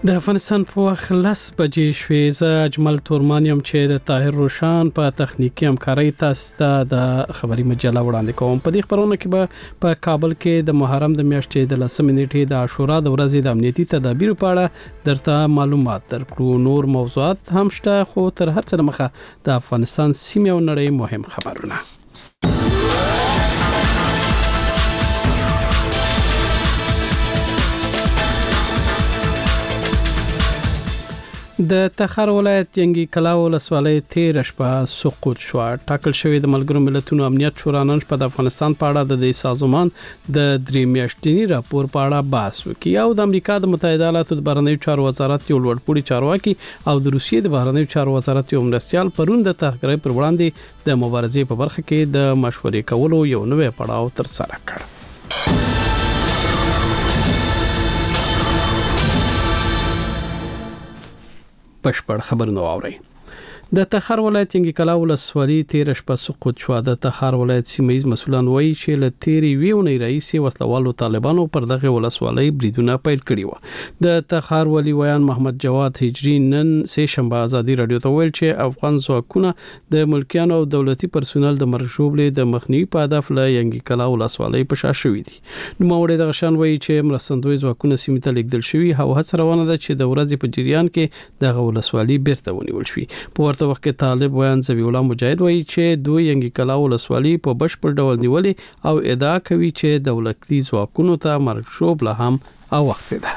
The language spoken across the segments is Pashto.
د افغانستان په وخت 10 بجې شوې زه اجمل تورمان یم چې د طاهر روشان په تخنیکی همکارۍ تاسو ته د خبري مجله وړاندې کوم. په دې خبرونه کې به په کابل کې د محرم د میاشتې د 10 نیټې د عاشورا د ورځې د امنیتي تدابیر په اړه درته معلومات درکړو. نور موضوعات هم شته، خو تر هر څه مخه د افغانستان سیمه او نړۍ مهم خبرونه. د تخار ولایت جنگي کلا ولسوالۍ تیر شپه سقوط شو. ټاکل شوی د ملګرو ملتونو امنیت شورا نن شپه د افغانستان په اړه د سازمان د 3 میاشتنی راپور په اړه بحث وکړي. او د امریکا د متحده ایالاتو د بهرنیو چارو وزارت یو لوړپوړي چارواکي او د روسیې د بهرنیو چارو وزارت یو مرستیال پرون د ترهګرۍ پر وړاندې د مبارزې په برخه کې د مشورې کولو یو نوې پړاو تر سره کړ. بشپړ خبرونه واورئ. د تخار ولایت جنگي کلا ولسوالۍ تیر شپه سقوط شو. د تخار ولایت سیمایي مسؤلان وایي چې له تیری ویونی رئیس وسلوالو طالبانو پر دغه ولسوالۍ بریدونه پیل کړي و. د تخار ولی ویان محمد جواد هجری نن سه شنبه ازادي رادیو ته ویل چې افغان ځواکونه د ملکیانو او دولتي پرسونل د مرشوبلې د مخنیوي په هدف له جنگي کلا ولسوالۍ په شا شوې دي. نو موري د غشان وایي چې مرستندوی ځواکونه سیمه ته لیږدل شوی او هڅه روانه ده چې د ورځې په جریان کې دغه ولسوالۍ بیرته ونیول شي. په ورته وخت کې طالب ویان زوی الله مجاهد وایي چې دوی جنگي کلا ولسوالۍ په بشپړ ډول نیولې او ادعا کوي چې دولتي ځواکونو ته مرشوب له هم او وخت ده.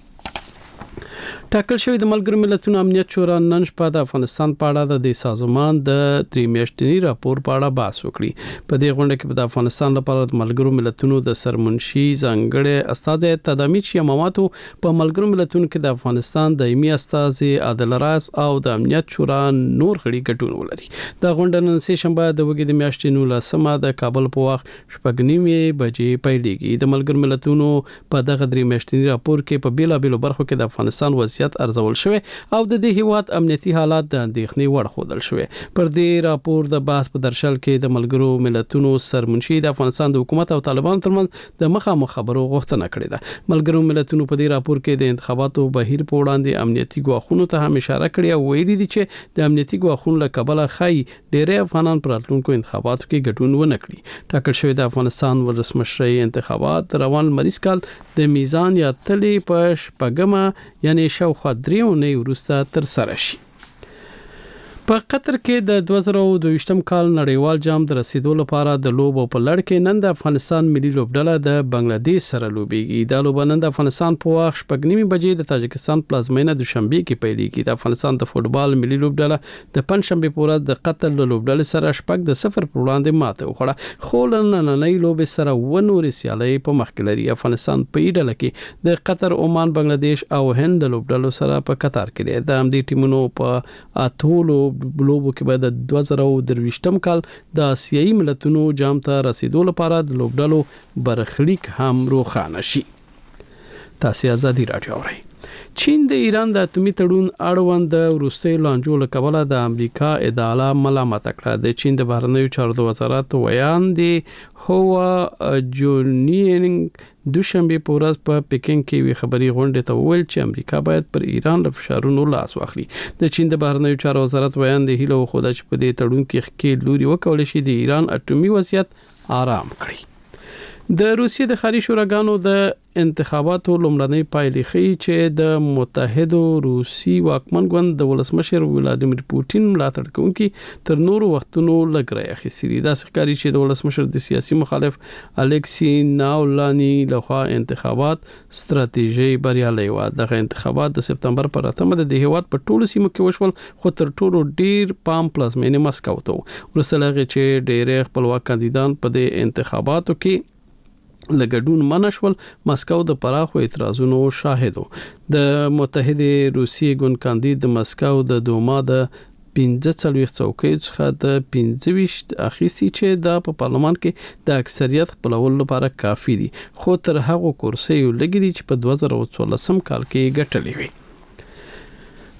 ټاکل شوی د ملګرو ملتونو امنیت شورا نن شپه د افغانستان په اړه د سازمان د 3 میاشتنی راپور په اړه بحث وکړي. په دې غونډه کې د افغانستان لپاره د ملګرو ملتونو د سرمنشي ځانګړي استاذ تدامیچ یماماتو په ملګرو ملتونو کې د افغانستان دایمي استاذ عادل راز او د امنیت شورا نور غړي ګډون ولري. د غونډه نن سه شنبه د وګړي د میاشتې 19 د کابل په وخت 9:30 بجې پیلېږي. د ملګرو ملتونو په دغه 3 میاشتنی راپور کې په بیلابېلو برخو کې د افغانستان وضعیت ارزول شوی او د دې هیواد امنیتي حالات د اندېښنې وړ ښودل شوی. پر دې راپور د بحث په درشل کې د ملګرو ملتونو سرمنشي د افغانستان د حکومت او طالبانو ترمنځ د مخامخ خبرو غوښتنه کړې ده. ملګرو ملتونو په دې راپور کې د انتخاباتو بهیر په وړاندې امنیتي ګواښونو ته هم اشاره کړې او ویلي دي چې د امنیتي ګواښونو له کبله خای ډېری افغانان پر راتلونکو انتخاباتو کې ګډون ونه کړي. ټاکل شوی د افغانستان ولسمشرۍ انتخابات روان مریض کال د میزان یا تلې په شپږمه یعنی شاوخوا 3 اونۍ وروسته تر سره شي. په قطر کې د 2022 کال نړیوال جام د رسیدو لپاره د لوبو په لړ کې نن د افغانستان ملي لوبډله د بنگلاديش سره لوبيږي. د لوبه نن د افغانستان په وخت 9:30 بجې د تاجکستان پلازمینه دوشنبه کې پیلېږي. د افغانستان د فوتبال ملي لوبډله د پنځشنبه په ورځ د قطر له لوبډلې سره 0 پر وړاندې ماته وخوړه. خو نننۍ لوبې سره ونوري سیالي په مخ کې لري. افغانستان په ډله کې د قطر، عمان، بنگلاديش او هند لوبډلو سره په قطر کې دي. د همدې ټیمونو په اتولو لوبو کې به د 2023 کال د آسیایي ملتونو جام ته رسیدو لپاره د لوبډلو برخلیک هم روښانه شي. تاسو ازادي رادیو اورئ. چین د ایران د اتمی تړون اړوند د وروستي لانجو له کبله د امریکا ادعا ملامت کړه. د چین د بهرنیو چارو د وزارت ویان دی هوا جونینګ دوشنبه په ورځ په پکین کې وی خبري غونډه ته ویل چې امریکا باید پر ایران له فشارونو لاس واخلي. د چین د بهرنیو چارو وزارت ویان دی هیله خو د په دې تړون کې لوري وکول شي د ایران اټومي وضعیت آرام کړي. د روسیې د خارجي شوراګانو د انتخاباتو لومړنۍ پایلې ښیي چې د متحده روسي واکمن ګوند د ولسمشر ولادیمیر پوتین ملاتړ کوونکي تر نورو وختونو لګرای اخیستي. دا ښکاري چې د ولسمشر د سیاسي مخالف الکسی ناولانی لخوا انتخابات ستراتیژي بریالي و. دغه انتخابات د سپتمبر پر 8 د هیواد په ټولو سیمو کې وشول، خو تر ټولو ډیر پام پلازمینه مسکو ته ورسره چې ډېر خپلواک کاندیدان په دې انتخاباتو کې لګډون منشول. مسکو د پراخو اعتراضونو شاهد و. د متحده روسیې ګوند کاندید د مسکو د دوما د 45 څوکۍ څخه د 25 اخیستي چې د پارلمان کې د اکثریت خپلولو لپاره کافي دي، خو تر هغه کرسي لګري چې په 2014 کال کې ګټلې وي.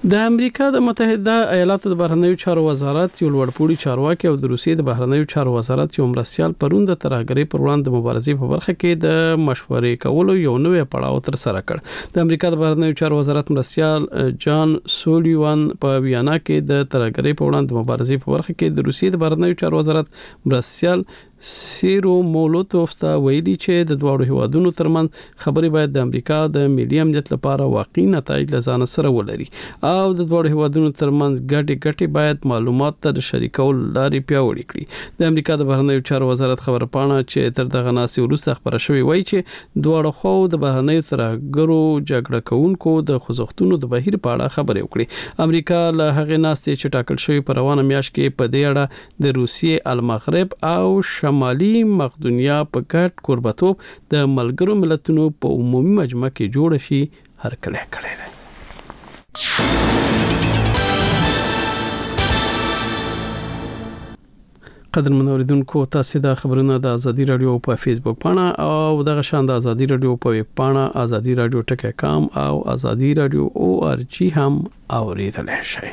د امریکا د متحده ایالاتو د بهرنیو چارو وزارت یو لوړپوړي چارواکي او د روسیې د بهرنیو چارو وزارت یو مرستیال پرون د ترهګرۍ پر وړاندې د مبارزې په برخه کې د مشورې کولو یو نوې پړاو تر سره کړ. د امریکا د بهرنیو چارو وزارت مرستیال جان سولیوان په ویانا کې د ترهګرۍ په وړاندې د مبارزې په برخه کې د روسیې د بهرنیو چارو وزارت مرستیال سیرو مولوتوف ته ویلي چې د دوه هیوادونو ترمنځ خبرې باید د امریکا د ملي امنیت لپاره واقعي نتایج لزان سره ولري او د دوه هیوادونو ترمنځ ګډي باید معلومات ته شریکول لارې پیاوړې کړي. د امریکا د بهرنیو چارو وزارت خبر پاڼه چې تر دغه ناسې وروسته خبره شوې وایي چې دوه خو د بهرنیو ترهګرو جګړه کوونکو د خوځښتونو د بهیر په اړه خبرې وکړي. امریکا له هغې ناستې چې ټاکل شوی په روانه میاشت کې په دې اړه د روسیې، المغرب او شمالي مقدونیا په ګډ کوربتوب د ملګرو ملتونو په عمومي مجمع کې جوړ شي هرکلی کړی دی. قدرمن اوریدونکو، تاسو د خبرونو د ازادي رادیو په فیسبوک پاڼه او دغه شان د ازادي رادیو په ویب پاڼه ازادي رادیو ټکی.com او ازادي رادیو .org هم اوریدلای شئ.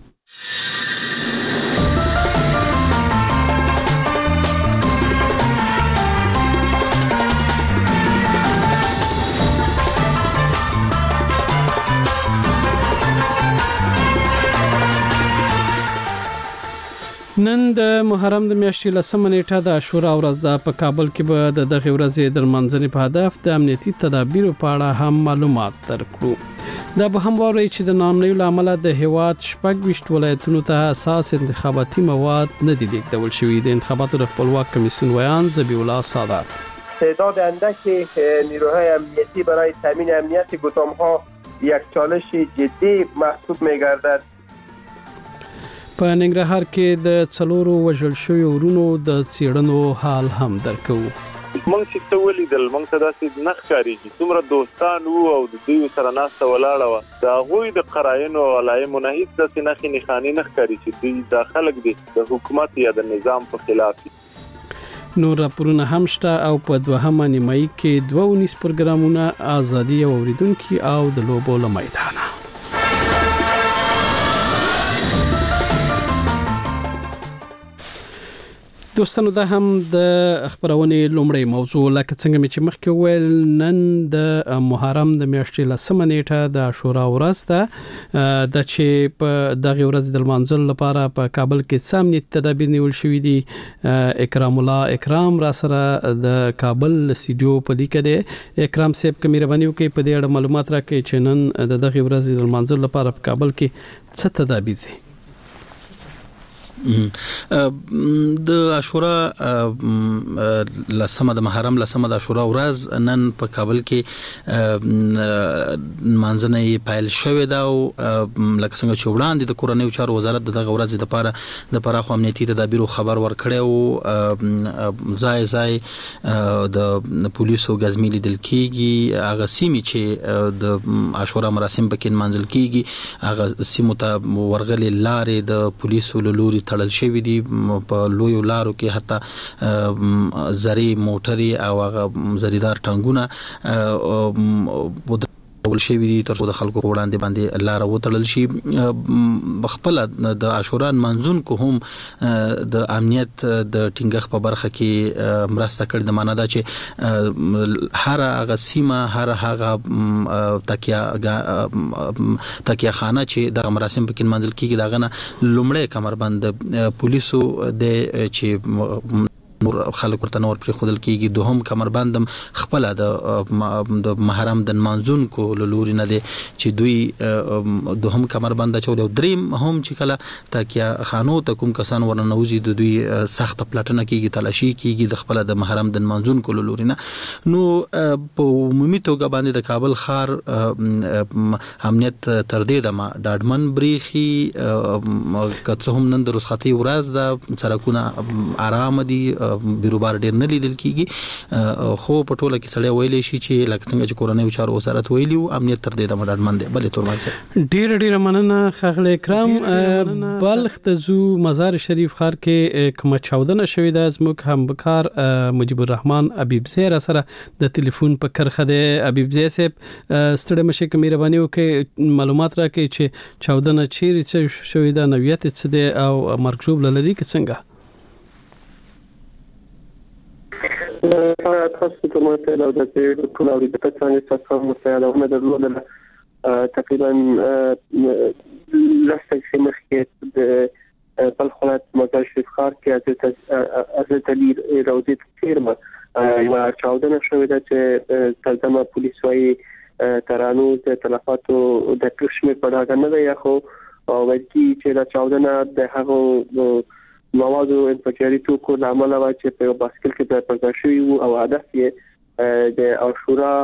نن د محرم د میاشتې لسمه نیټه د عاشورا ورځ ده. په کابل کې به د دغه ورځې د منځنۍ په هدف د امنیتي تدابیرو په اړه هم معلومات درکړو. دا به هم وایي چې د ناامنۍ له امله د هیواد 26 ولایتونو ته اساس انتخاباتي مواد نه دي لیږدول شوي. د انتخاباتو د خپلواک کمیسیون ویان ذبیح الله سادات تعداد اندک نیروهای امنیتی برای تامین امنیت گدام‌ها یک چالش جدی محسوب می‌گردد. په ننګرهار کې د څلورو وژل شویو ورونو د څېړنو حال هم درکو. مونږ چې څه ولیدل مونږ ته داسې نه ښکارېږي څومره دوستان وو او د دوی سره ناسته ولاړه وه. د هغوی د قراینو او علایمو نه هېڅ داسې نښې نښانې نه ښکاري چې دوی دا خلک دي د حکومت یا د نظام په خلاف دي. نور راپورونه هم شته او په دوهمه نیمایي کې 2 پروګرامونه ازادي او اوریدونکو او د لوبو له میدانه. دوستانو، دا هم د خبرونې لومړی موضوع. لکه څنګه مې چې مخکې ویل، نن د محرم د میاشتې لسمه نیټه د عاشورا ورځ ده. د چې په دغه ورځ د لمانځلو لپاره په کابل کې څه امنیتي تدابیر نیول شوي دي. اکرام الله اکرام را سره د کابل سټډیو په لیکه دی. اکرام صاحب، کوم مهرباني وکړئ په دې اړه معلومات راکړئ چې نن د دغه ورځ د لمانځلو لپاره په کابل کې څه تدابیر دي. د عاشورا لسمه د محرم لسمه د عاشورا ورځ نن په کابل کې منځنۍ پایل شوې ده او لکه څنګه چې وړاندې د کورنیو چارو وزارت دغه ورځ لپاره د پراخو امنیتي تدابیرو خبر ورکړی او ځای د پولیسو غزمې لیدل کیږي. هغه سیمې چې د عاشورا مراسم پکې منځل کیږي هغه سیمو ته ورغلي لارې د پولیسو له لوري تړل شوی دي. په لوی لارو کې حتی زری موټري او هغه زریدار ټانګونه ول شوی دي تر څو د خلکو وړاندې باندې لار وتړل شي. بخپل د عاشورا منځونکو هم د امنیت د ټینګښ په برخه کې مرسته کړې. د معنا دا چې هر هغه سیمه هر هغه تکیه خانه چې د مراسم پکې منځل کیږي دغه نه لومړی کمربند پولیسو د چې خلک ورته نور پر خودل کېږي. دوهم کمربندم خپل د محرم د منځونکو لوري نه دي چې دوی دوهم کمربند چول او دریم هم چې کله تکیا خانو ته کوم کسان ورنوزي د دوی سخت پلاتنه کېږي، تلاشي کېږي د خپل د محرم د منځونکو لوري نه. نو په عمومي توګه باندې د کابل ښار امنیت تر دې دمه ډاډمن بریخي که څه هم نن د رخصتۍ ورځ ده، سړکونه آرام دي، بیروبار ډیر نه لیدل کیږي خو په ټوله کې سړی ویلې شي چې لکه څنګه چې کورنۍ چارو وزارت ویلي او امنیت تر دې د مډاډمن دی بلې تورمان ډیر مننه خغل اکرام بلخ ته زو مزار شریف خار کې کوم چاودنه شوې ده زموږ همکار مجيب الرحمن حبیب زیر سره د ټلیفون په کرخه ده حبیب زیر صاحب ستړي مشه کې مهرباني وکړئ معلومات راکړئ چې چاودنه چیرې شوې ده نوعیت څه ده او مرکوب لري کې څنګه تاسو ته ماته له دې ټول اوري د څنګه څه مساعدونه درلودل تقریبا لسه مخکې د بلخولات مزار شریف خار کې حضرت علي روضه فیرما یو چاودنه شوې ده چې تلزمه پولیس وايي ترانو د تلفاتو د کشمیر په اړه نه دی خو ورکی چې دا چاودنه د هغه موادو انفجاري توکو لامل و چې په باسکل کې د پرځشي او هدف یې د عاشورا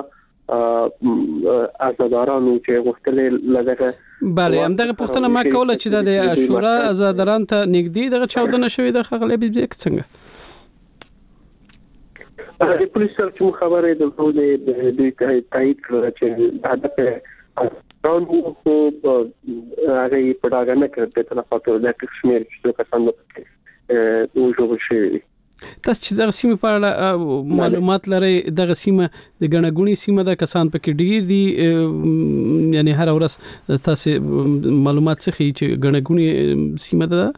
آزادارانو چې غوښتل لږه bale همدغه پوښتنه ما کوله چې د عاشورا آزاداران ته نږدې دغه چاودنه شوې د خغلې بيځ څنګه د پولیسو چې خبره د تایید کړل چې هدف قانون خو هغه په داګه نه کړ په تلفاتو د کشمیر چې کسان او جوړ شي تاسو چې د سیمه په اړه معلومات لرئ د سیمه د غنغونی سیمه د کسان پکې ډیر دي یعنی هر ورځ تاسو معلومات څخه چې غنغونی سیمه ده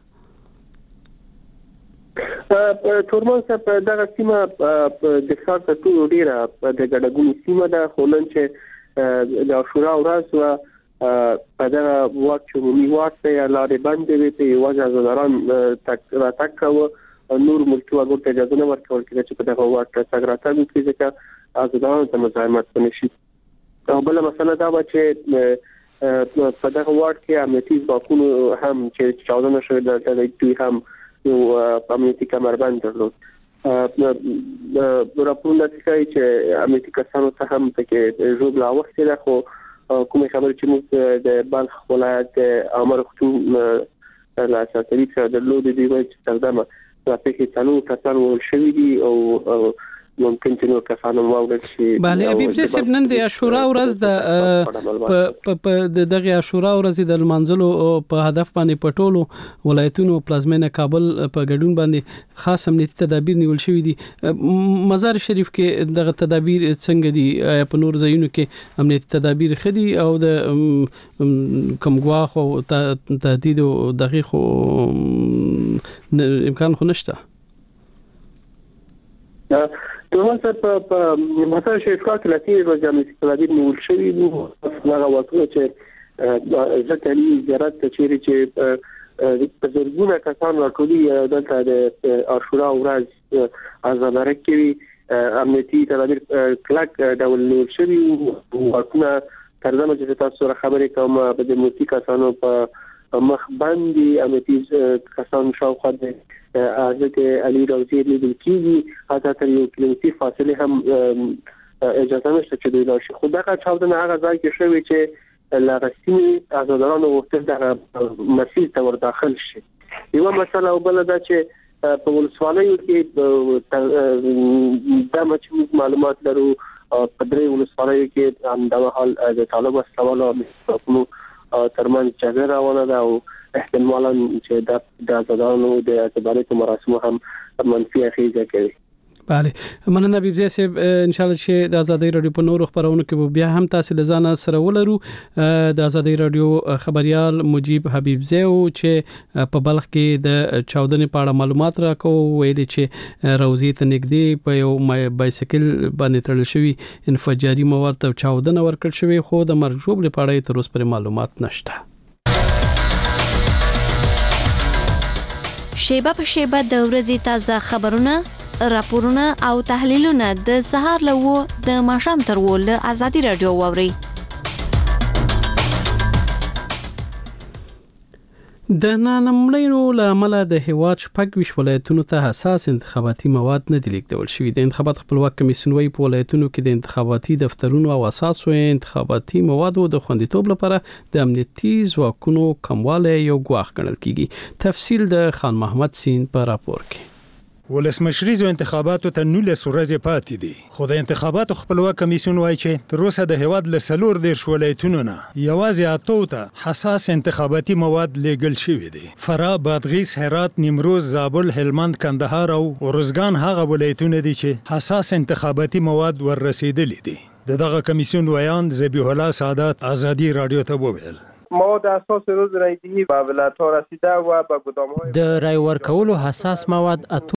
تورمان صاحب دغه سیمه د ښار ته ټول ډیره د غنغونی سیمه ده خو نن چې د عاشورا ورځ په دغه وخت عمومي وخت یا لارې باندې په وجه زداران تک کوو نور ملکی وګړو اجازه نه ورکول کېږي چې په دغه وخت څنګه کېږي چې ازادانو ته مزاحمت ونشي او بل مسله دا و چې په دغه وخت کې امنیتي ځواکونو هم چې چاودنه شوې ده دوی هم یو امنیتي کمربند درلود راپورونه کوي چې امنیتي کسانو ته هم پکې ژوبله وخت ده خو کومه خبره چې موږ د بلخ ولایت امر ختم لا ساتري څخه درلود دی چې تقدمه په تاسو کسان ول شوی دي او ممکن چې نو کسانو واورل شي bale حبیب صاحب نن د عاشورا ورځ د دغه عاشورا ورځ د منځلو په هدف باندې پټولو ولایتونو پلازمینه کابل په ګډون باندې خاص امنیتي تدابیر نیول شوی دي مزار شریف کې دغه تدابیر څنګه دي په نور ځایونو کې امنیتي تدابیر خدي او د کومګوا خو تهدید او دقیق امکان خو نشته دوه په مزار شریف کې لاتي روزانه تدابیر نیول شوی وو هغه وخت چې ځکه زیارت ته چې په زرګونه کسان راټولي دلته د عاشورا ورځ آزاداره کوي امنیتي تدابیر کلک ډول نیول شوی وو ورته ترجمه چې تاسو سره خبرې کوم په دموکراتیک کسانو په مخ باندې امنیتي کسان شاوخوا حضرت علي روضه لیدل کیږي حتی تر یو کیلومتر فاصله هم اجازه نشته چې دوی راشي خو دغه چاودنه هغه ځای کې شوی چې لغسینی آزادارانو وختل دغه مسیر ته ور داخل شي یو مسله او بل دا چې په ولسوالیو کې د مچو معلومات لرو په درې ولسوالیو کې همدا حال د طالب سوالو ترمن جګړه روانه ده او احتمالاً چې د آزادانو د اعتباراتو مراسم هم منفي اغیزه کوي bale مننه حبیب صاحب ان شاء الله چې د ازادي رادیو په نورو خبرونو کې بیا هم تاسو لزانه سره ولرو د ازادي رادیو خبريال مجيب حبیب زیو چې په بلخ کې د چاودنې په اړه معلومات راکو ویلي چې روزي ته نږدې په یو بایسیکل باندې تړل شوی انفجاري مواد ته چاودنه ورکړل شوی خو د مرجوب لپاره تر اوسه پر معلومات نشته شیبه په شیبه د ورځې تازه خبرونه راپورونه او تحلیلونه د سهار له د ماښام تر ول ازادي رادیو ووري د نامنلو لامل د هیواد شپږ ولایتونو ته حساس انتخاباتي مواد نه دي لیکدول شوی د انتخابات خپلواک کمیسیون وی په ولایتونو کې د انتخاباتي دفترونو او اساسو انتخاباتي موادو د خوندیتوب لپاره د امنیتي ځواکونو کمواله یو ګواښ ګڼل کیږي تفصیل د خان محمد سین په راپور کې ولسمشریزو انتخاباتو ته 19 ورځې پاتې دي، خو د انتخاباتو خپلواک کمیسیون وایي چې تر اوسه د هیواد له 14 ولایتونو نه یوازې 8 ته حساس انتخاباتي مواد لیږل شوي دي. فراه، بادغیس، هرات، نیمروز، زابل، هلمند، کندهار او ارزګان هغه ولایتونه دي چې حساس انتخاباتي مواد وررسېدلي دي. دغه کمیسیون ویان ذبیح الله سعادت آزادی رادیو ته وویل مواد اساس روز رایگیری به ولایت‌ها رسیده و به گدام‌های د رای ورکولو حساس مواد